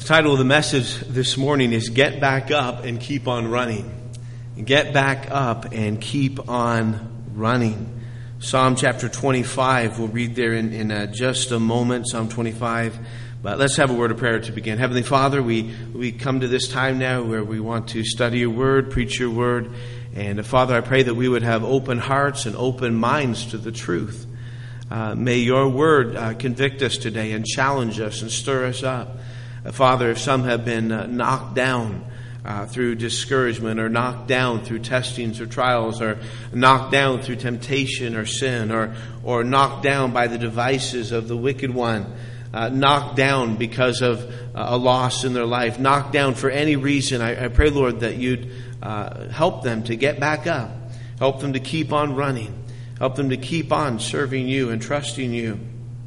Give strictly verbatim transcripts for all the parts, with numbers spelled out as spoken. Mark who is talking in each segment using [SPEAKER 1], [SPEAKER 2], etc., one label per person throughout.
[SPEAKER 1] The title of the message this morning is Get Back Up and Keep on Running. Get back up and keep on running. Psalm chapter twenty-five, we'll read there in, in uh, just a moment, Psalm twenty-five. But let's have a word of prayer to begin. Heavenly Father, we, we come to this time now where we want to study your word, preach your word. And uh, Father, I pray that we would have open hearts and open minds to the truth. Uh, may your word uh, convict us today and challenge us and stir us up. Uh, Father, if some have been uh, knocked down uh, through discouragement, or knocked down through testings or trials, or knocked down through temptation or sin, or, or knocked down by the devices of the wicked one, uh, knocked down because of uh, a loss in their life, knocked down for any reason, I, I pray, Lord, that you'd uh, help them to get back up, help them to keep on running. Help them to keep on serving you and trusting you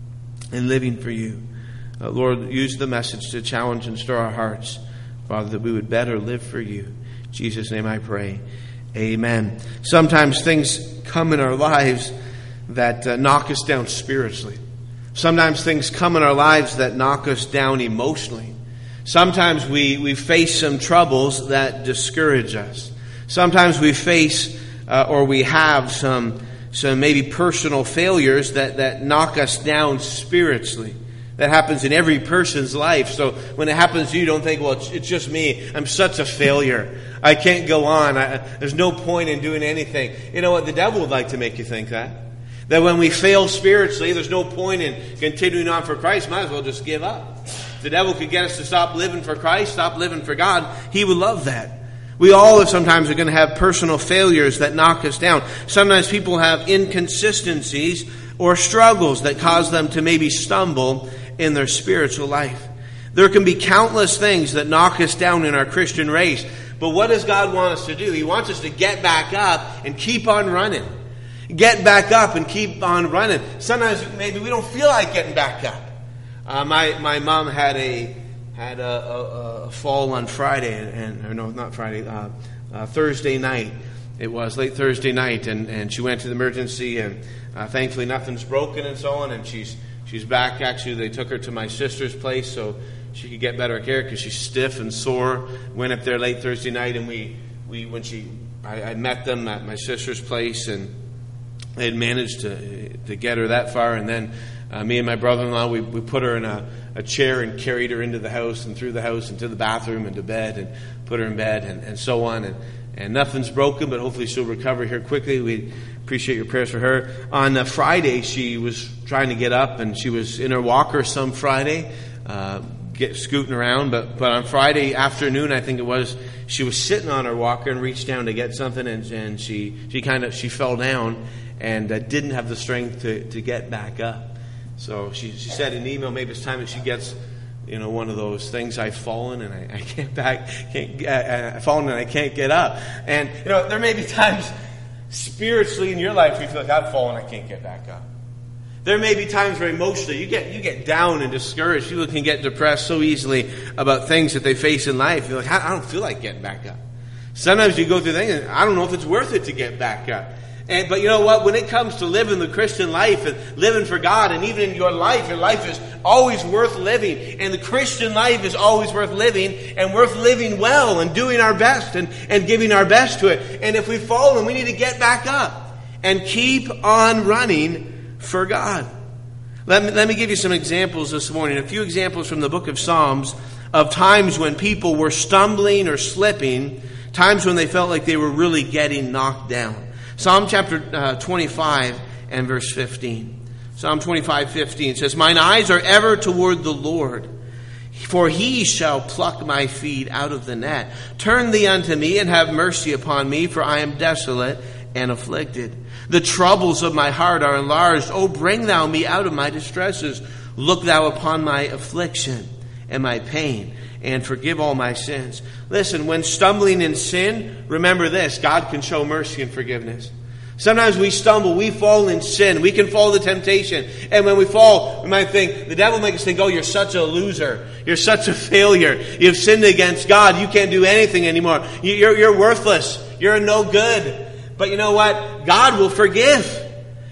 [SPEAKER 1] and living for you. Uh, Lord, use the message to challenge and stir our hearts, Father, that we would better live for you. In Jesus' name I pray. Amen. Sometimes things come in our lives that uh, knock us down spiritually. Sometimes things come in our lives that knock us down emotionally. Sometimes we, we face some troubles that discourage us. Sometimes we face uh, or we have some some maybe personal failures that, that knock us down spiritually. That happens in every person's life. So when it happens to you, don't think, well, it's, it's just me. I'm such a failure. I can't go on. I, there's no point in doing anything. You know what? The devil would like to make you think that. That when we fail spiritually, there's no point in continuing on for Christ. Might as well just give up. If the devil could get us to stop living for Christ, stop living for God, he would love that. We all sometimes are going to have personal failures that knock us down. Sometimes people have inconsistencies or struggles that cause them to maybe stumble in their spiritual life. There can be countless things that knock us down in our Christian race. But what does God want us to do? He wants us to get back up and keep on running. Get back up and keep on running. Sometimes maybe we don't feel like getting back up. Uh, my, my mom had a... had a, a, a fall on Friday, and or no, not Friday, uh, uh, Thursday night. It was late Thursday night, and, and she went to the emergency, and uh, thankfully nothing's broken and so on, and she's she's back. Actually, they took her to my sister's place so she could get better care because she's stiff and sore. Went up there late Thursday night, and we, we when she I, I met them at my sister's place, and they had managed to to get her that far, and then Uh, me and my brother-in-law, we, we put her in a, a chair and carried her into the house and through the house into the bathroom and to bed and put her in bed and, and so on. And, and nothing's broken, but hopefully she'll recover here quickly. We appreciate your prayers for her. On uh, Friday, she was trying to get up, and she was in her walker some Friday, uh, get scooting around. But, but on Friday afternoon, I think it was, she was sitting on her walker and reached down to get something, and, and she, she kind of, she fell down and uh, didn't have the strength to, to get back up. So she, she said in an email, maybe it's time that she gets, you know, one of those things, I've fallen and I, I can't back, can't, uh, I've fallen and I can't get up. And, you know, there may be times spiritually in your life where you feel like I've fallen, I can't get back up. There may be times where emotionally you get, you get down and discouraged. People can get depressed so easily about things that they face in life. You're like, I, I don't feel like getting back up. Sometimes you go through things and I don't know if it's worth it to get back up. And, but you know what? When it comes to living the Christian life and living for God, and even in your life, your life is always worth living. And the Christian life is always worth living, and worth living well and doing our best and, and giving our best to it. And if we fall, then we need to get back up and keep on running for God. Let me, let me give you some examples this morning. A few examples from the book of Psalms of times when people were stumbling or slipping, times when they felt like they were really getting knocked down. Psalm chapter uh, twenty-five and verse fifteen. Psalm twenty-five, fifteen says, Mine eyes are ever toward the Lord, for he shall pluck my feet out of the net. Turn thee unto me and have mercy upon me, for I am desolate and afflicted. The troubles of my heart are enlarged. O bring thou me out of my distresses. Look thou upon my affliction and my pain, and forgive all my sins. Listen, when stumbling in sin, remember this, God can show mercy and forgiveness. Sometimes we stumble, we fall in sin, we can fall to temptation. And when we fall, we might think, the devil makes us think, oh, you're such a loser. You're such a failure. You've sinned against God. You can't do anything anymore. You're, you're worthless. You're no good. But you know what? God will forgive.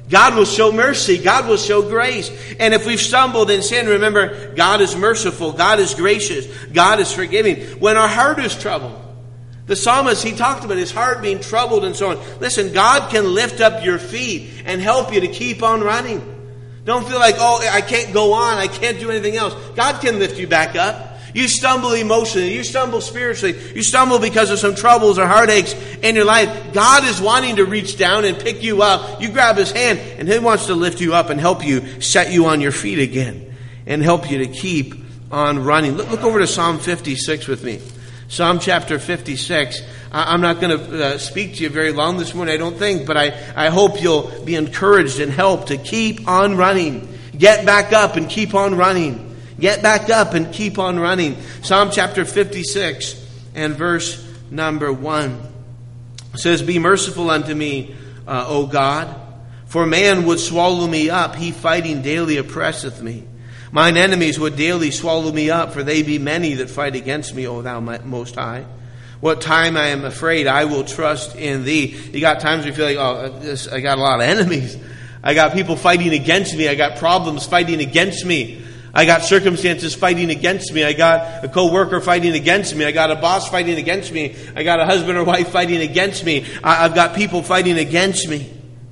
[SPEAKER 1] God will show mercy. God will show grace. And if we've stumbled in sin, remember, God is merciful. God is gracious. God is forgiving. When our heart is troubled, the psalmist, he talked about his heart being troubled and so on. Listen, God can lift up your feet and help you to keep on running. Don't feel like, oh, I can't go on. I can't do anything else. God can lift you back up. You stumble emotionally. You stumble spiritually. You stumble because of some troubles or heartaches in your life. God is wanting to reach down and pick you up. You grab his hand and he wants to lift you up and help you, set you on your feet again and help you to keep on running. Look, look over to Psalm fifty-six with me. Psalm chapter fifty-six. I'm not going to uh, speak to you very long this morning, I don't think, but I, I hope you'll be encouraged and helped to keep on running. Get back up and keep on running. Get back up and keep on running. Psalm chapter fifty-six and verse number one says, "Be merciful unto me, uh, O God, for man would swallow me up. He fighting daily oppresseth me. Mine enemies would daily swallow me up, for they be many that fight against me, O thou most high. What time I am afraid, I will trust in thee." You got times where you feel like, oh, this, I got a lot of enemies. I got people fighting against me. I got problems fighting against me. I got circumstances fighting against me. I got a co-worker fighting against me. I got a boss fighting against me. I got a husband or wife fighting against me. I've got people fighting against me.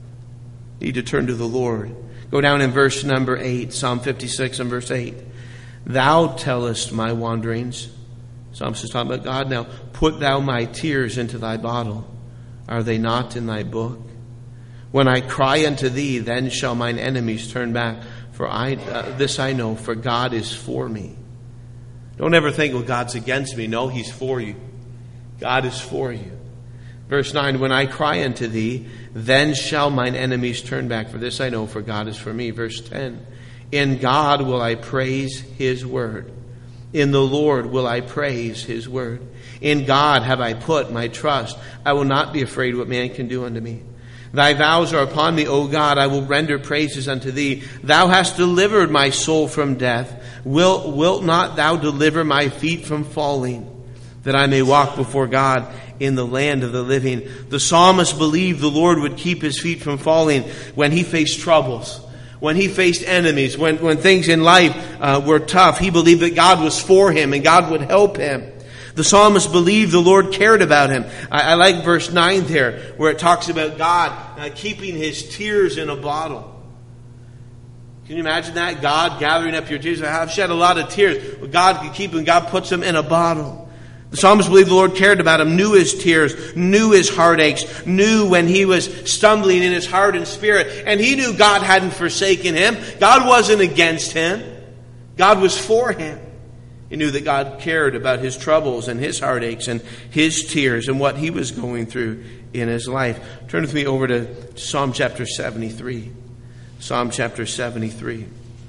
[SPEAKER 1] You need to turn to the Lord. Go down in verse number eight, Psalm fifty-six and verse eight. "Thou tellest my wanderings." Psalmist is talking about God now. "Put thou my tears into thy bottle. Are they not in thy book? When I cry unto thee, then shall mine enemies turn back. For I, uh, this I know, for God is for me." Don't ever think, well, God's against me. No, he's for you. God is for you. Verse nine, "When I cry unto thee, then shall mine enemies turn back. For this I know, for God is for me." Verse ten, "In God will I praise his word. In the Lord will I praise his word. In God have I put my trust. I will not be afraid what man can do unto me. Thy vows are upon me, O God. I will render praises unto thee. Thou hast delivered my soul from death. Wilt, wilt not thou deliver my feet from falling, that I may walk before God in the land of the living?" The psalmist believed the Lord would keep his feet from falling when he faced troubles, when he faced enemies, when, when things in life uh, were tough. He believed that God was for him and God would help him. The psalmist believed the Lord cared about him. I, I like verse nine there, where it talks about God uh, keeping his tears in a bottle. Can you imagine that? God gathering up your tears. I've shed a lot of tears. But God can keep them. God puts them in a bottle. The psalmist believed the Lord cared about him, knew his tears, knew his heartaches, knew when he was stumbling in his heart and spirit. And he knew God hadn't forsaken him. God wasn't against him. God was for him. He knew that God cared about his troubles and his heartaches and his tears and what he was going through in his life. Turn with me over to Psalm chapter seventy-three. Psalm chapter seventy-three.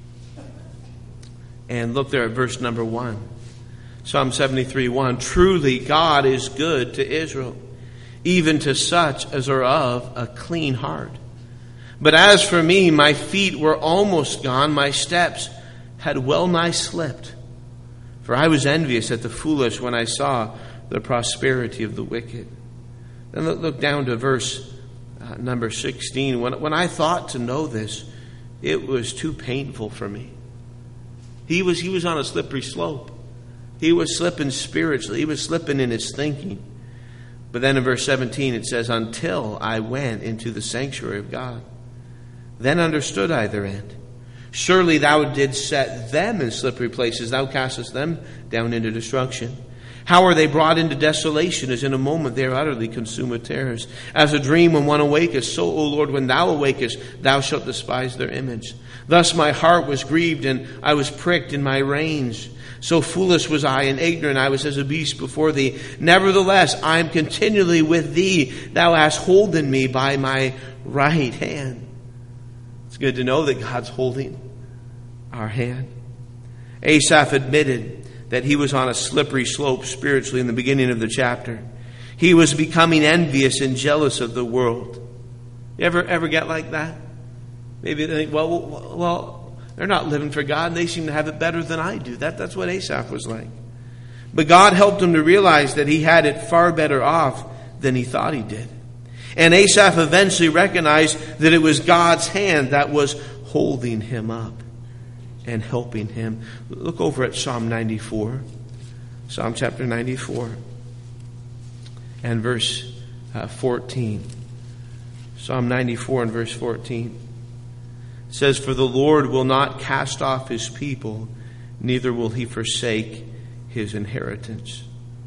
[SPEAKER 1] And look there at verse number one. Psalm seventy-three, one. "Truly God is good to Israel, even to such as are of a clean heart. But as for me, my feet were almost gone, my steps had well nigh slipped. For I was envious at the foolish when I saw the prosperity of the wicked." Then look, look down to verse uh, number sixteen. When, when I thought to know this, it was too painful for me. He was, he was on a slippery slope. He was slipping spiritually. He was slipping in his thinking. But then in verse seventeen it says, "Until I went into the sanctuary of God, then understood I their end. Surely thou didst set them in slippery places. Thou castest them down into destruction. How are they brought into desolation? As in a moment they are utterly consumed with terrors. As a dream when one awaketh, so, O Lord, when thou awakest, thou shalt despise their image. Thus my heart was grieved, and I was pricked in my reins. So foolish was I, and ignorant I was as a beast before thee. Nevertheless, I am continually with thee. Thou hast holden me by my right hand." It's good to know that God's holding our hand. Asaph admitted that he was on a slippery slope spiritually in the beginning of the chapter. He was becoming envious and jealous of the world. You ever ever get like that? Maybe they think, well, well, they're not living for God. They seem to have it better than I do. That, that's what Asaph was like. But God helped him to realize that he had it far better off than he thought he did. And Asaph eventually recognized that it was God's hand that was holding him up and helping him. Look over at Psalm ninety-four. Psalm chapter ninety-four and verse uh, fourteen. Psalm ninety-four and verse fourteen. It says, "For the Lord will not cast off his people, neither will he forsake his inheritance."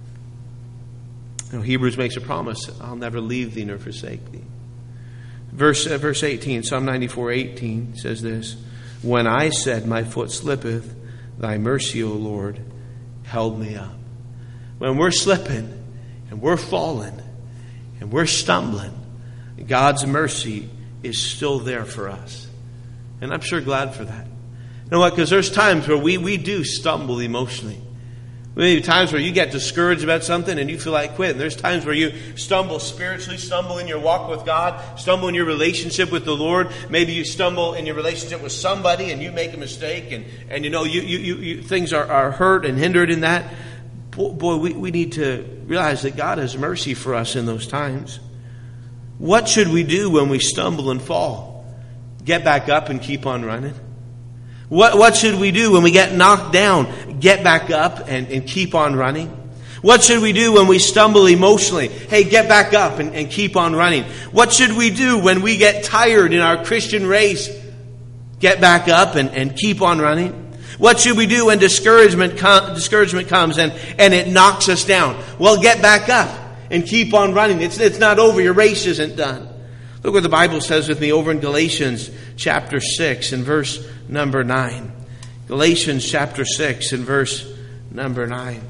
[SPEAKER 1] You know, Hebrews makes a promise, "I'll never leave thee nor forsake thee." Verse, uh, verse eighteen, Psalm ninety-four eighteen says this, "When I said, my foot slippeth, thy mercy, O Lord, held me up." When we're slipping and we're falling and we're stumbling, God's mercy is still there for us. And I'm sure glad for that. You know what? Because there's times where we, we do stumble emotionally. Maybe times where you get discouraged about something and you feel like quitting. There's times where you stumble spiritually, stumble in your walk with God, stumble in your relationship with the Lord. Maybe you stumble in your relationship with somebody and you make a mistake and, and you know, you, you, you, you things are, are hurt and hindered in that. Boy, we, we need to realize that God has mercy for us in those times. What should we do when we stumble and fall? Get back up and keep on running? What, what should we do when we get knocked down? Get back up and, and keep on running? What should we do when we stumble emotionally? Hey, get back up and, and keep on running. What should we do when we get tired in our Christian race? Get back up and, and keep on running. What should we do when discouragement com- discouragement comes and, and it knocks us down? Well, get back up and keep on running. It's, it's not over. Your race isn't done. Look what the Bible says with me over in Galatians chapter six and verse number nine. Galatians chapter six and verse number nine.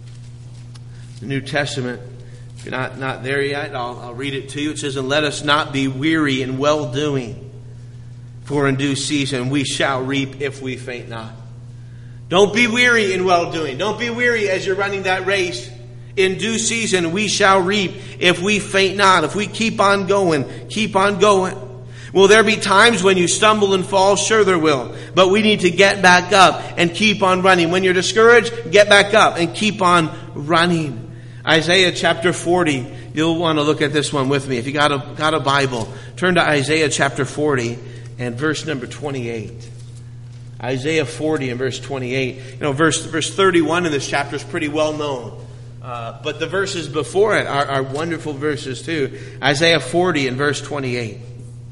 [SPEAKER 1] The New Testament. If you're not, not there yet, I'll, I'll read it to you. It says, "And let us not be weary in well-doing, for in due season we shall reap if we faint not." Don't be weary in well-doing. Don't be weary as you're running that race. In due season we shall reap if we faint not. If we keep on going, keep on going. Will there be times when you stumble and fall? Sure there will. But we need to get back up and keep on running. When you're discouraged, get back up and keep on running. Isaiah chapter forty. You'll want to look at this one with me. If you got a, got a Bible, turn to Isaiah chapter forty and verse number twenty-eight. Isaiah forty and verse twenty-eight. You know, verse, verse thirty-one in this chapter is pretty well known. Uh, but the verses before it are, are wonderful verses too. Isaiah forty and verse twenty-eight.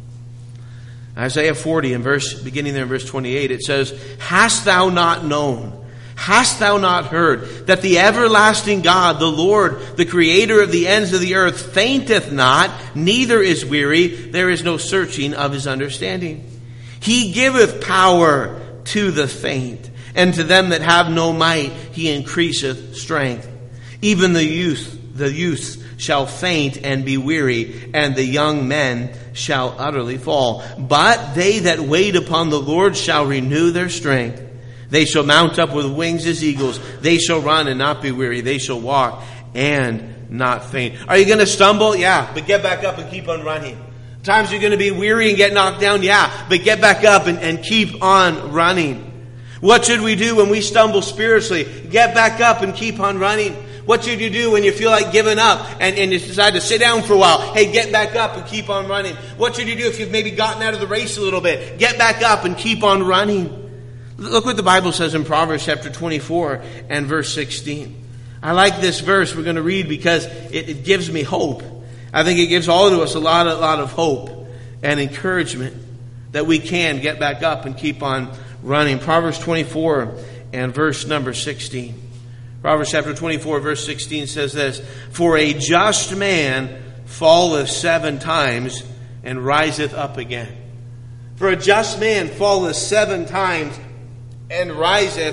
[SPEAKER 1] Isaiah forty and verse, beginning there in verse twenty-eight, it says, "Hast thou not known? Hast thou not heard that the everlasting God, the Lord, the creator of the ends of the earth, fainteth not, neither is weary. There is no searching of his understanding. He giveth power to the faint, and to them that have no might he increaseth strength. Even the youth, the youths shall faint and be weary, and the young men shall utterly fall. But they that wait upon the Lord shall renew their strength. They shall mount up with wings as eagles. They shall run and not be weary. They shall walk and not faint." Are you going to stumble? Yeah, but get back up and keep on running. Times you're going to be weary and get knocked down? Yeah, but get back up and, and keep on running. What should we do when we stumble spiritually? Get back up and keep on running. What should you do when you feel like giving up and, and you decide to sit down for a while? Hey, get back up and keep on running. What should you do if you've maybe gotten out of the race a little bit? Get back up and keep on running. Look what the Bible says in Proverbs chapter twenty-four and verse sixteen. I like this verse we're going to read because it, it gives me hope. I think it gives all of us a lot, a lot of hope and encouragement that we can get back up and keep on running. Proverbs twenty-four and verse number sixteen. Proverbs chapter twenty-four verse sixteen says this, "For a just man falleth seven times and riseth up again." For a just man falleth seven times and riseth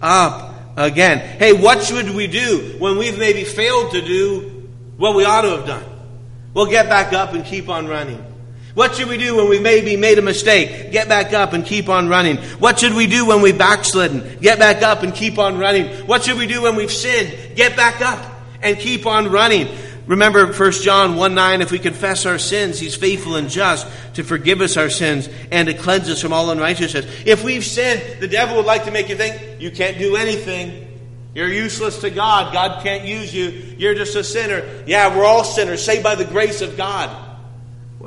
[SPEAKER 1] up again. Hey, what should we do when we've maybe failed to do what we ought to have done? Well, get back up and keep on running. What should we do when we maybe made a mistake? Get back up and keep on running. What should we do when we've backslidden? Get back up and keep on running. What should we do when we've sinned? Get back up and keep on running. Remember First John one nine, if we confess our sins, He's faithful and just to forgive us our sins and to cleanse us from all unrighteousness. If we've sinned, the devil would like to make you think, you can't do anything. You're useless to God. God can't use you. You're just a sinner. Yeah, we're all sinners, saved by the grace of God.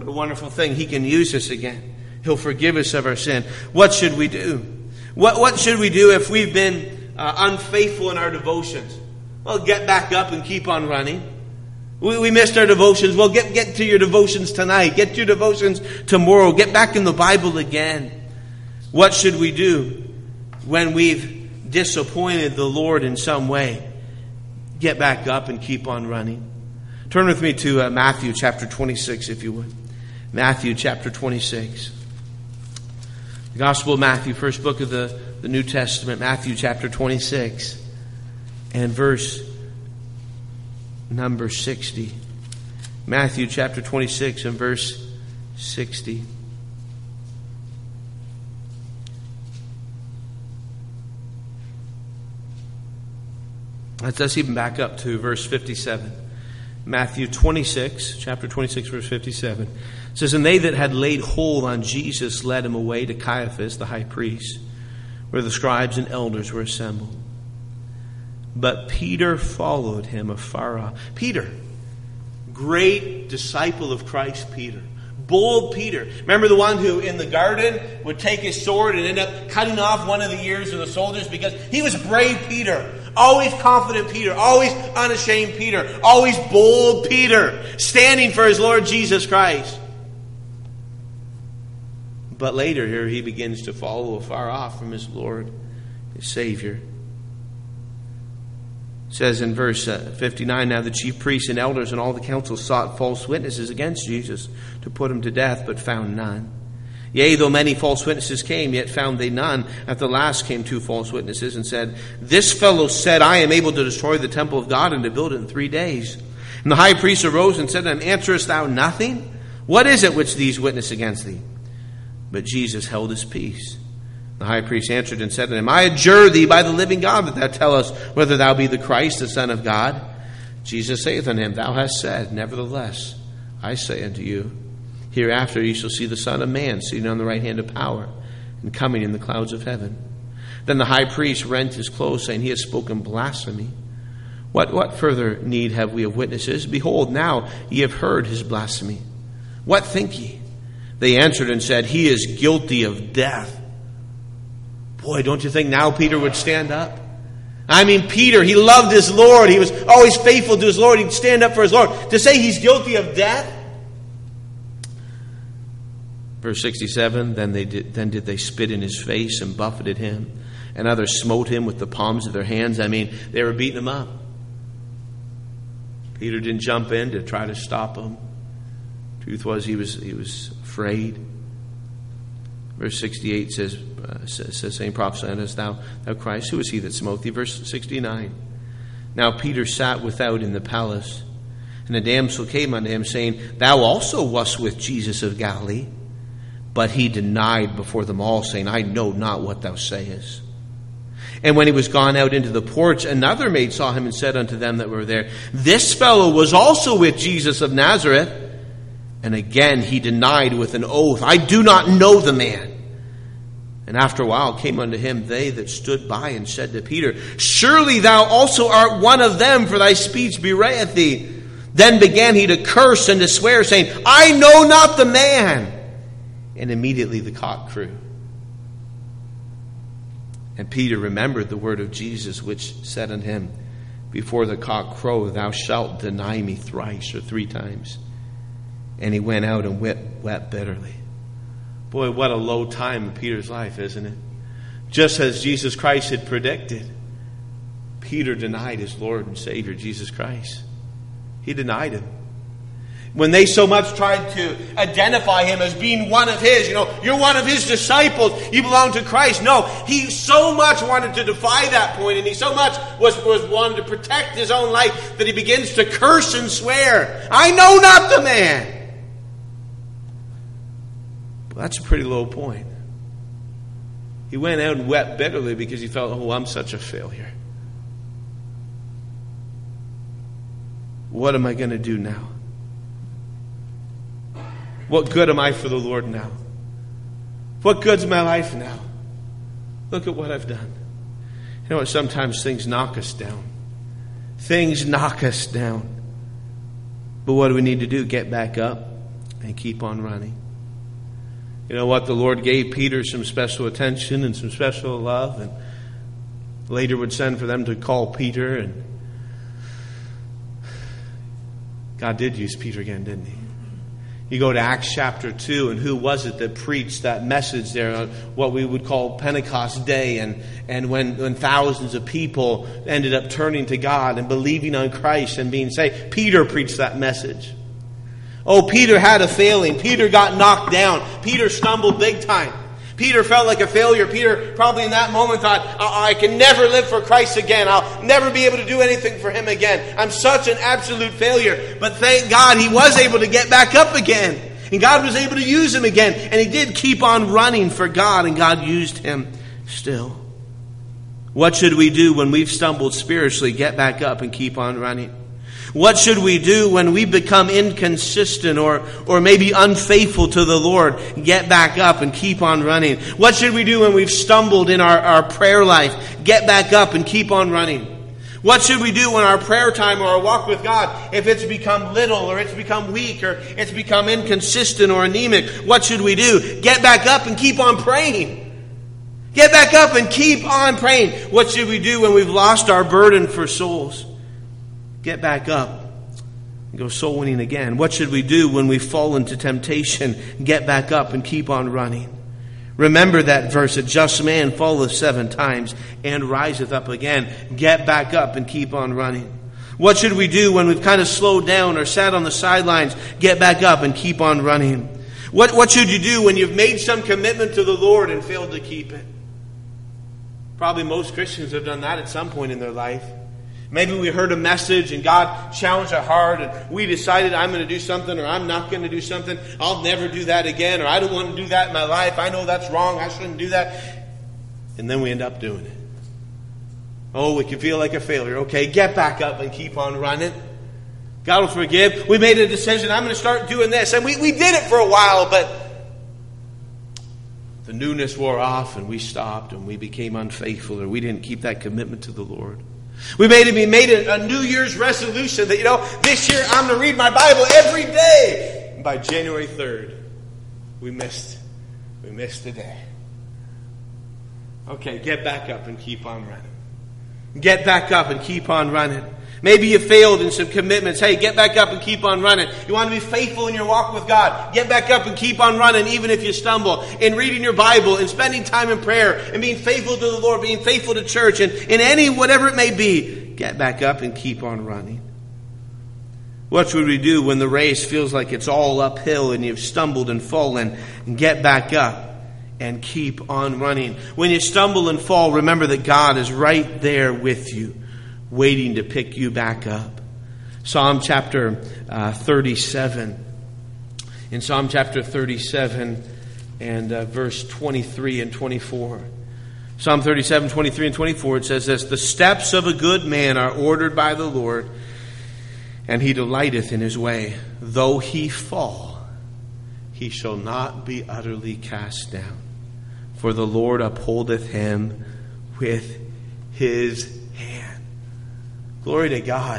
[SPEAKER 1] What a wonderful thing. He can use us again. He'll forgive us of our sin. What should we do? What, what should we do if we've been uh, unfaithful in our devotions? Well, get back up and keep on running. We, we missed our devotions. Well, get, get to your devotions tonight. Get to your devotions tomorrow. Get back in the Bible again. What should we do when we've disappointed the Lord in some way? Get back up and keep on running. Turn with me to uh, Matthew chapter twenty-six, if you would. Matthew chapter twenty-six. The Gospel of Matthew, first book of the, the New Testament, Matthew chapter twenty-six, and verse number sixty. Matthew chapter twenty-six and verse sixty. Let's, let's even back up to verse fifty-seven. Matthew twenty-six, chapter twenty-six, verse fifty-seven. It says, "And they that had laid hold on Jesus led him away to Caiaphas, the high priest, where the scribes and elders were assembled. But Peter followed him afar off." Peter, great disciple of Christ, Peter. Bold Peter. Remember the one who in the garden would take his sword and end up cutting off one of the ears of the soldiers because he was brave Peter. Always confident Peter. Always unashamed Peter. Always bold Peter. Standing for his Lord Jesus Christ. But later here he begins to follow afar off from his Lord, his Savior. It says in verse fifty-nine, "Now the chief priests and elders and all the council sought false witnesses against Jesus to put him to death, but found none. Yea, though many false witnesses came, yet found they none. At the last came two false witnesses and said, This fellow said, I am able to destroy the temple of God and to build it in three days. And the high priest arose and said to him, Answerest thou nothing? What is it which these witness against thee? But Jesus held his peace. The high priest answered and said to him, I adjure thee by the living God that thou tell us whether thou be the Christ, the Son of God. Jesus saith unto him, Thou hast said, Nevertheless, I say unto you, Hereafter ye shall see the Son of Man sitting on the right hand of power and coming in the clouds of heaven. Then the high priest rent his clothes, saying, He has spoken blasphemy. What, what further need have we of witnesses? Behold, now ye have heard his blasphemy. What think ye? They answered and said, He is guilty of death. Boy, don't you think now Peter would stand up? I mean, Peter, he loved his Lord. He was always faithful to his Lord. He'd stand up for his Lord. To say he's guilty of death? Verse sixty-seven, then they did, then did they spit in his face and buffeted him, and others smote him with the palms of their hands. I mean, they were beating him up. Peter didn't jump in to try to stop him. Truth was, he was he was afraid. Verse sixty-eight says, uh, says saying, Prophesy unto us, thou, thou Christ, who is he that smote thee? Verse sixty-nine, Now Peter sat without in the palace, and a damsel came unto him, saying, Thou also wast with Jesus of Galilee. But he denied before them all, saying, I know not what thou sayest. And when he was gone out into the porch, another maid saw him and said unto them that were there, This fellow was also with Jesus of Nazareth. And again he denied with an oath, I do not know the man. And after a while came unto him they that stood by and said to Peter, Surely thou also art one of them, for thy speech bewrayeth thee. Then began he to curse and to swear, saying, I know not the man. And immediately the cock crew. And Peter remembered the word of Jesus, which said unto him, Before the cock crow, thou shalt deny me thrice or three times. And he went out and wept, wept bitterly. Boy, what a low time in Peter's life, isn't it? Just as Jesus Christ had predicted, Peter denied his Lord and Savior, Jesus Christ. He denied him. When they so much tried to identify him as being one of his, you know, you're one of his disciples, you belong to Christ. No, he so much wanted to defy that point, and he so much was, was wanted to protect his own life that he begins to curse and swear, I know not the man. Well, that's a pretty low point. He went out and wept bitterly because he felt, oh, I'm such a failure. What am I going to do now? What good am I for the Lord now? What good's my life now? Look at what I've done. You know what? Sometimes things knock us down. Things knock us down. But what do we need to do? Get back up and keep on running. You know what? The Lord gave Peter some special attention and some special love, and later would send for them to call Peter, and God did use Peter again, didn't he? You go to Acts chapter two, and who was it that preached that message there on what we would call Pentecost Day, and, and when, when thousands of people ended up turning to God and believing on Christ and being saved? Peter preached that message. Oh, Peter had a failing. Peter got knocked down. Peter stumbled big time. Peter felt like a failure. Peter probably in that moment thought, I can never live for Christ again. I'll never be able to do anything for Him again. I'm such an absolute failure. But thank God he was able to get back up again. And God was able to use him again. And he did keep on running for God, and God used him still. What should we do when we've stumbled spiritually? Get back up and keep on running. What should we do when we become inconsistent or, or maybe unfaithful to the Lord? Get back up and keep on running. What should we do when we've stumbled in our, our prayer life? Get back up and keep on running. What should we do when our prayer time or our walk with God, if it's become little or it's become weak or it's become inconsistent or anemic? What should we do? Get back up and keep on praying. Get back up and keep on praying. What should we do when we've lost our burden for souls? Get back up and go soul winning again. What should we do when we fall into temptation? Get back up and keep on running. Remember that verse, a just man falleth seven times and riseth up again. Get back up and keep on running. What should we do when we've kind of slowed down or sat on the sidelines? Get back up and keep on running. What, what should you do when you've made some commitment to the Lord and failed to keep it? Probably most Christians have done that at some point in their life. Maybe we heard a message and God challenged our heart and we decided I'm going to do something or I'm not going to do something. I'll never do that again, or I don't want to do that in my life. I know that's wrong. I shouldn't do that. And then we end up doing it. Oh, we can feel like a failure. Okay, get back up and keep on running. God will forgive. We made a decision. I'm going to start doing this. And we, we did it for a while, but the newness wore off and we stopped and we became unfaithful, or we didn't keep that commitment to the Lord. We made, we made a, a New Year's resolution that, you know, this year I'm going to read my Bible every day. And by January third, we missed, we missed a day. Okay, get back up and keep on running. Get back up and keep on running. Maybe you failed in some commitments. Hey, get back up and keep on running. You want to be faithful in your walk with God. Get back up and keep on running even if you stumble. In reading your Bible and spending time in prayer and being faithful to the Lord, being faithful to church and in any, whatever it may be, get back up and keep on running. What should we do when the race feels like it's all uphill and you've stumbled and fallen? Get back up and keep on running. When you stumble and fall, remember that God is right there with you, waiting to pick you back up. Psalm chapter uh, thirty-seven. In Psalm chapter thirty-seven and uh, verse twenty-three and twenty-four. Psalm thirty-seven, twenty-three and twenty-four, it says this: the steps of a good man are ordered by the Lord, and he delighteth in his way. Though he fall, he shall not be utterly cast down. For the Lord upholdeth him with his hand. Glory to God.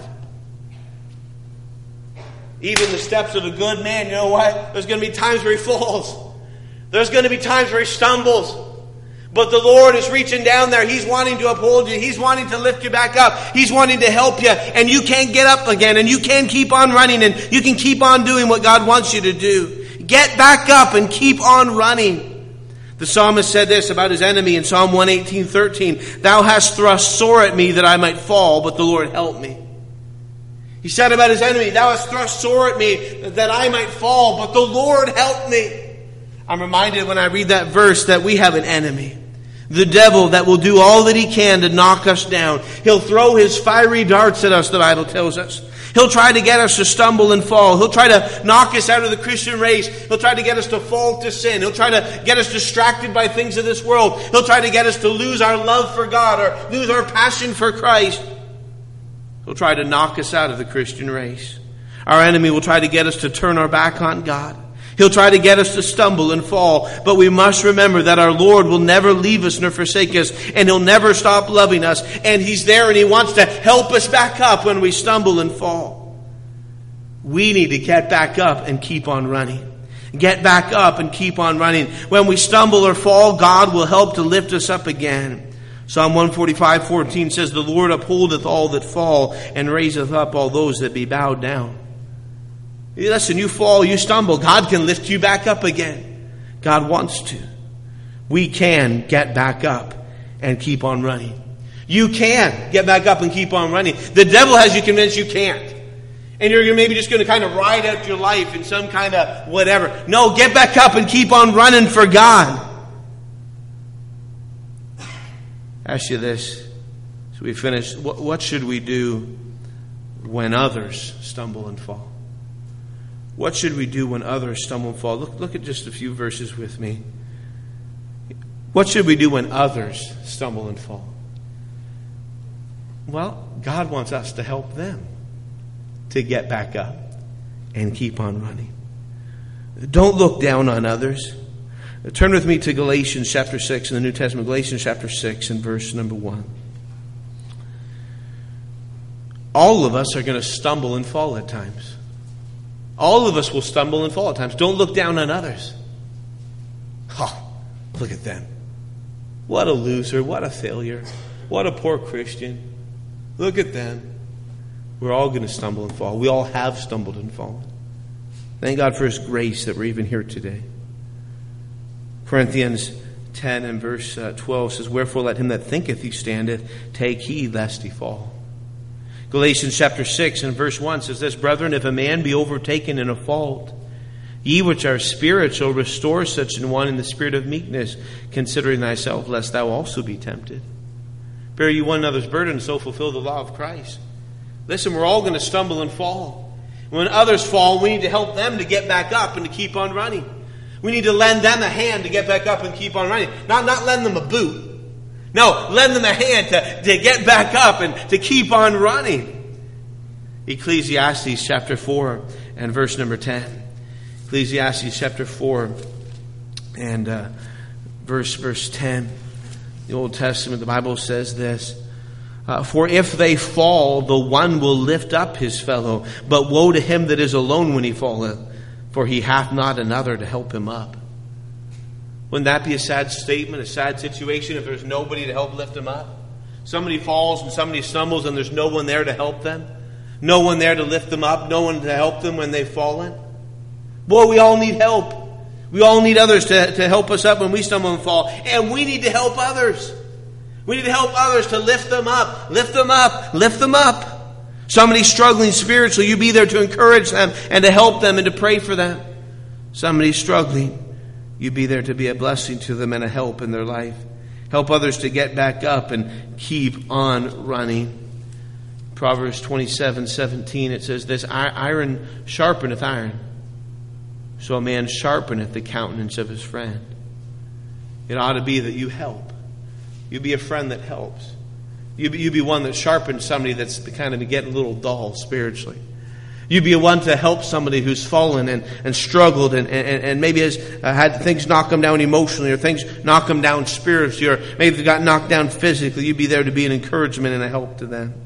[SPEAKER 1] Even the steps of a good man, you know what? There's going to be times where he falls. There's going to be times where he stumbles. But the Lord is reaching down there. He's wanting to uphold you. He's wanting to lift you back up. He's wanting to help you. And you can get up again. And you can keep on running. And you can keep on doing what God wants you to do. Get back up and keep on running. The psalmist said this about his enemy in Psalm one eighteen, thirteen. Thou hast thrust sore at me that I might fall, but the Lord helped me. He said about his enemy, thou hast thrust sore at me that I might fall, but the Lord helped me. I'm reminded when I read that verse that we have an enemy. The devil that will do all that he can to knock us down. He'll throw his fiery darts at us, the Bible tells us. He'll try to get us to stumble and fall. He'll try to knock us out of the Christian race. He'll try to get us to fall to sin. He'll try to get us distracted by things of this world. He'll try to get us to lose our love for God or lose our passion for Christ. He'll try to knock us out of the Christian race. Our enemy will try to get us to turn our back on God. He'll try to get us to stumble and fall. But we must remember that our Lord will never leave us nor forsake us. And He'll never stop loving us. And He's there and He wants to help us back up when we stumble and fall. We need to get back up and keep on running. Get back up and keep on running. When we stumble or fall, God will help to lift us up again. Psalm one forty-five, fourteen says, the Lord upholdeth all that fall, and raiseth up all those that be bowed down. Listen, you fall, you stumble, God can lift you back up again. God wants to. We can get back up and keep on running. You can get back up and keep on running. The devil has you convinced you can't. And you're maybe just going to kind of ride out your life in some kind of whatever. No, get back up and keep on running for God. Ask you this as we finish. What, what should we do when others stumble and fall? What should we do when others stumble and fall? Look, look at just a few verses with me. What should we do when others stumble and fall? Well, God wants us to help them to get back up and keep on running. Don't look down on others. Turn with me to Galatians chapter six in the New Testament. Galatians chapter six and verse number one. All of us are going to stumble and fall at times. All of us will stumble and fall at times. Don't look down on others. Oh, look at them. What a loser. What a failure. What a poor Christian. Look at them. We're all going to stumble and fall. We all have stumbled and fallen. Thank God for His grace that we're even here today. Corinthians ten and verse twelve says, wherefore let him that thinketh he standeth take heed lest he fall. Galatians chapter six and verse one says this, brethren, if a man be overtaken in a fault, ye which are spiritual, restore such an one in the spirit of meekness, considering thyself, lest thou also be tempted. Bear ye one another's burden, so fulfill the law of Christ. Listen, we're all going to stumble and fall. When others fall, we need to help them to get back up and to keep on running. We need to lend them a hand to get back up and keep on running. Not, not lend them a boot. No, lend them a hand to, to get back up and to keep on running. Ecclesiastes chapter four and verse number ten. Ecclesiastes chapter four and uh, verse verse ten. The Old Testament, the Bible says this. Uh, For if they fall, the one will lift up his fellow. But woe to him that is alone when he falleth, for he hath not another to help him up. Wouldn't that be a sad statement, a sad situation if there's nobody to help lift him up? Somebody falls and somebody stumbles and there's no one there to help them. No one there to lift them up. No one to help them when they've fallen. Boy, we all need help. We all need others to, to help us up when we stumble and fall. And we need to help others. We need to help others to lift them up. Lift them up. Lift them up. Somebody struggling spiritually, you be there to encourage them and to help them and to pray for them. Somebody struggling, you be there to be a blessing to them and a help in their life. Help others to get back up and keep on running. Proverbs twenty-seven seventeen, it says this, iron sharpeneth iron, so a man sharpeneth the countenance of his friend. It ought to be that you help. You be a friend that helps. You be, you be one that sharpens somebody that's kind of getting a little dull spiritually. You be one to help somebody who's fallen and, and struggled and, and, and maybe has uh, had things knock them down emotionally or things knock them down spiritually or maybe they got knocked down physically. You be there to be an encouragement and a help to them.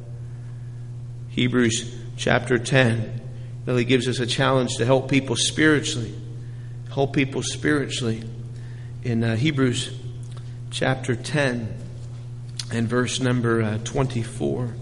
[SPEAKER 1] Hebrews chapter ten really gives us a challenge to help people spiritually. Help people spiritually. In uh, Hebrews chapter ten and verse number uh, twenty-four.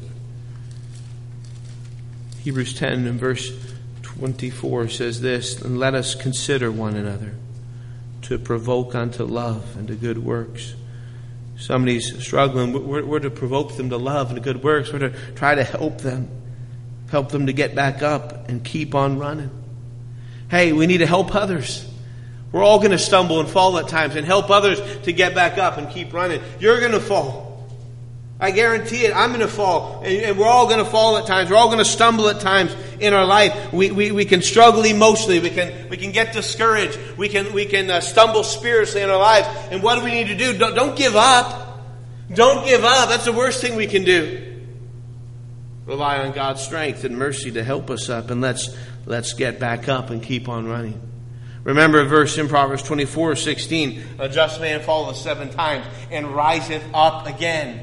[SPEAKER 1] Hebrews ten and verse twenty-four says this, and let us consider one another to provoke unto love and to good works. Somebody's struggling, we're, we're to provoke them to love and to good works. We're to try to help them. Help them to get back up and keep on running. Hey, we need to help others. We're all going to stumble and fall at times, and help others to get back up and keep running. You're going to fall. I guarantee it. I'm going to fall. And, and we're all going to fall at times. We're all going to stumble at times in our life. We, we, we can struggle emotionally. We can, we can get discouraged. We can, we can uh, stumble spiritually in our lives. And what do we need to do? Don't, don't give up. Don't give up. That's the worst thing we can do. Rely on God's strength and mercy to help us up. And let's, let's get back up and keep on running. Remember a verse in Proverbs twenty-four sixteen. A just man falleth seven times and riseth up again.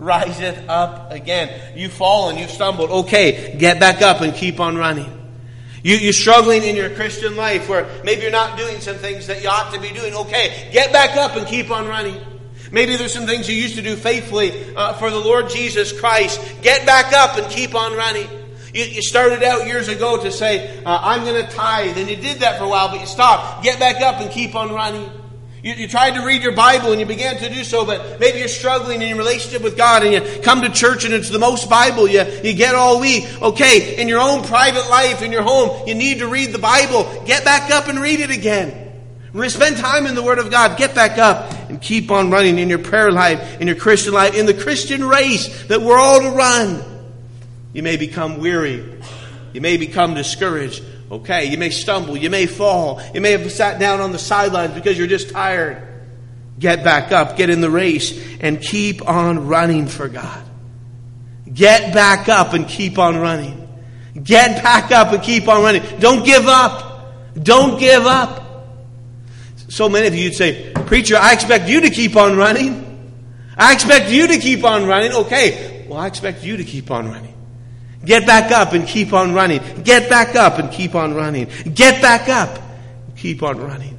[SPEAKER 1] Riseth up again. You fall and you stumbled. Okay, get back up and keep on running. You, you're struggling in your Christian life where maybe you're not doing some things that you ought to be doing. Okay, get back up and keep on running. Maybe there's some things you used to do faithfully uh, for the Lord Jesus Christ. Get back up and keep on running. You, you started out years ago to say, uh, I'm going to tithe. And you did that for a while, but you stopped. Get back up and keep on running. You, you tried to read your Bible and you began to do so, but maybe you're struggling in your relationship with God and you come to church and it's the most Bible you, you get all week. Okay, in your own private life, in your home, you need to read the Bible. Get back up and read it again. Spend time in the Word of God. Get back up and keep on running in your prayer life, in your Christian life, in the Christian race that we're all to run. You may become weary. You may become discouraged. Okay, you may stumble. You may fall. You may have sat down on the sidelines because you're just tired. Get back up. Get in the race and keep on running for God. Get back up and keep on running. Get back up and keep on running. Don't give up. Don't give up. So many of you would say, preacher, I expect you to keep on running. I expect you to keep on running. Okay, well, I expect you to keep on running. Get back up and keep on running. Get back up and keep on running. Get back up and keep on running.